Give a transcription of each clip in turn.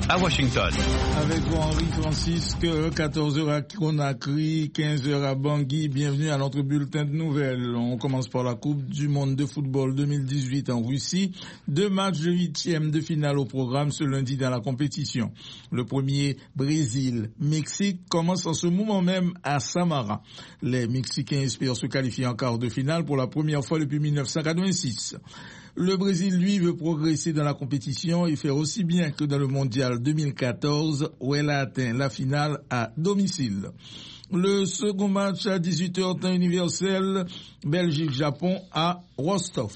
à Washington. Avec vous, Henri Francisque, 14h à Conakry, 15h à Bangui. Bienvenue à notre bulletin de nouvelles. On commence par la Coupe du monde de football 2018 en Russie. 2 matchs de 8e de finale au programme ce lundi dans la compétition. Le premier, Brésil-Mexique, commence en ce moment même à Samara. Les Mexicains espèrent se qualifier en quart de finale pour la première fois depuis 1986. Le Brésil, lui, veut progresser dans la compétition et faire aussi bien que dans le mondial 2014 où elle a atteint la finale à domicile. Le second match à 18h temps universel, Belgique-Japon à Rostov.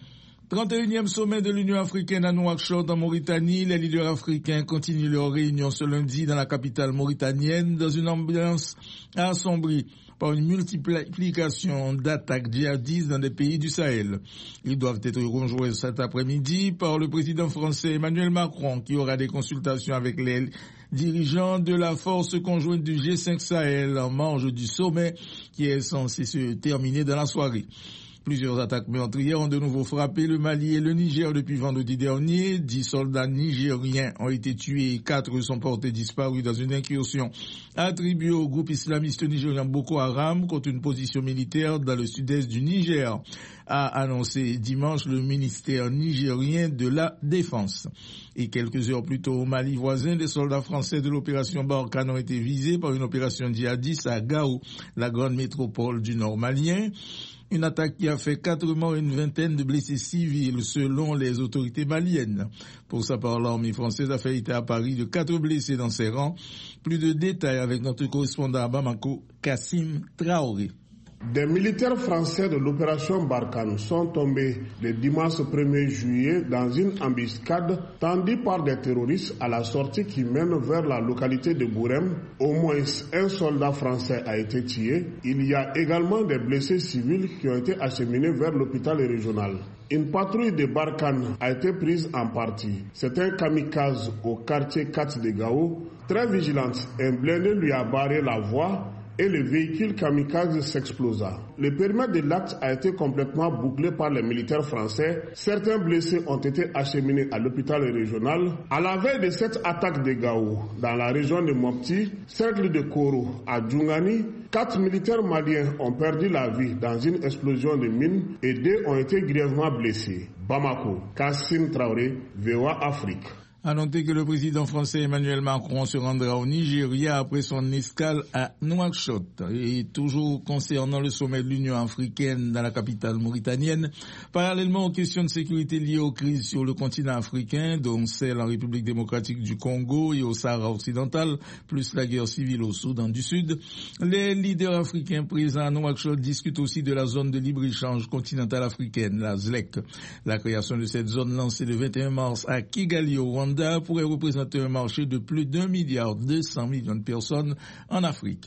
31e sommet de l'Union africaine à Nouakchott en Mauritanie. Les leaders africains continuent leur réunion ce lundi dans la capitale mauritanienne dans une ambiance assombrie par une multiplication d'attaques djihadistes dans des pays du Sahel. Ils doivent être rejoints cet après-midi par le président français Emmanuel Macron qui aura des consultations avec les dirigeants de la force conjointe du G5 Sahel en marge du sommet qui est censé se terminer dans la soirée. Plusieurs attaques meurtrières ont de nouveau frappé le Mali et le Niger depuis vendredi dernier. 10 soldats nigériens ont été tués et 4 sont portés disparus dans une incursion attribuée au groupe islamiste nigérien Boko Haram contre une position militaire dans le sud-est du Niger, a annoncé dimanche le ministère nigérien de la Défense. Et quelques heures plus tôt au Mali voisin, les soldats français de l'opération Barkhane ont été visés par une opération djihadiste à Gao, la grande métropole du nord malien. Une attaque qui a fait 4 morts et une vingtaine de blessés civils selon les autorités maliennes. Pour sa part, l'armée française a fait état à Paris de 4 blessés dans ses rangs. Plus de détails avec notre correspondant à Bamako, Kassim Traoré. Des militaires français de l'opération Barkhane sont tombés le dimanche 1er juillet dans une embuscade tendue par des terroristes à la sortie qui mène vers la localité de Bourem. Au moins un soldat français a été tué. Il y a également des blessés civils qui ont été acheminés vers l'hôpital régional. Une patrouille de Barkhane a été prise en partie. C'est un kamikaze au quartier 4 de Gao. Très vigilante, un blindé lui a barré la voie et le véhicule kamikaze s'explosa. Le périmètre de l'acte a été complètement bouclé par les militaires français. Certains blessés ont été acheminés à l'hôpital régional. À la veille de cette attaque de Gao, dans la région de Mopti, cercle de Koro à Djoungani, 4 militaires maliens ont perdu la vie dans une explosion de mine et 2 ont été grièvement blessés. Bamako, Kassim Traoré, VOA Afrique. À noter que le président français Emmanuel Macron se rendra au Nigeria après son escale à Nouakchott. Et toujours concernant le sommet de l'Union africaine dans la capitale mauritanienne, parallèlement aux questions de sécurité liées aux crises sur le continent africain, dont celle en République démocratique du Congo et au Sahara occidental, plus la guerre civile au Soudan du Sud, les leaders africains présents à Nouakchott discutent aussi de la zone de libre-échange continentale africaine, la ZLEC. La création de cette zone lancée le 21 mars à Kigali au Rwanda pourrait représenter un marché de plus d'1,2 milliard de personnes en Afrique.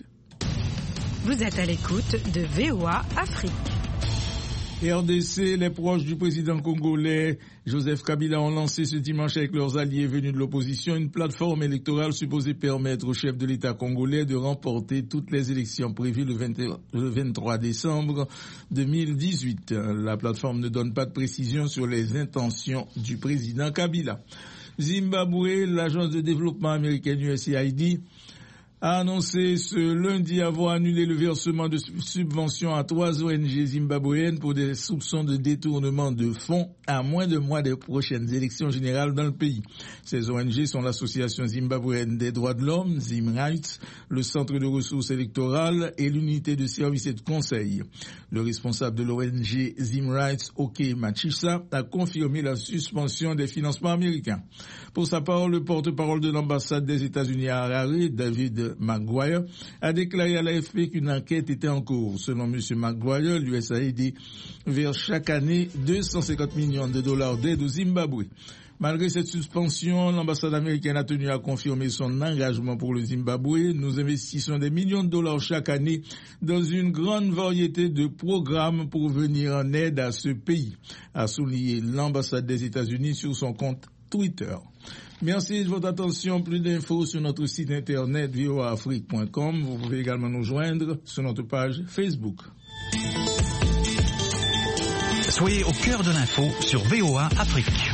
Vous êtes à l'écoute de VOA Afrique. RDC, les proches du président congolais Joseph Kabila ont lancé ce dimanche avec leurs alliés venus de l'opposition une plateforme électorale supposée permettre au chef de l'État congolais de remporter toutes les élections prévues le 23 décembre 2018. La plateforme ne donne pas de précision sur les intentions du président Kabila. Zimbabwe, l'agence de développement américaine USAID, a annoncé ce lundi avoir annulé le versement de subventions à 3 ONG zimbabwéennes pour des soupçons de détournement de fonds à moins de mois des prochaines élections générales dans le pays. Ces ONG sont l'Association zimbabwéenne des droits de l'homme, Zim Rights, le Centre de ressources électorales et l'unité de services et de conseil. Le responsable de l'ONG Zim Rights, Oke Machisa, a confirmé la suspension des financements américains. Pour sa part, le porte-parole de l'ambassade des États-Unis à Harare, David Maguire, a déclaré à l'AFP qu'une enquête était en cours. Selon M. Maguire, l'USAID verse chaque année 250 millions de dollars d'aide au Zimbabwe. Malgré cette suspension, l'ambassade américaine a tenu à confirmer son engagement pour le Zimbabwe. Nous investissons des millions de dollars chaque année dans une grande variété de programmes pour venir en aide à ce pays, a souligné l'ambassade des États-Unis sur son compte Twitter. Merci de votre attention. Plus d'infos sur notre site internet voaafrique.com. Vous pouvez également nous joindre sur notre page Facebook. Soyez au cœur de l'info sur VOA Afrique.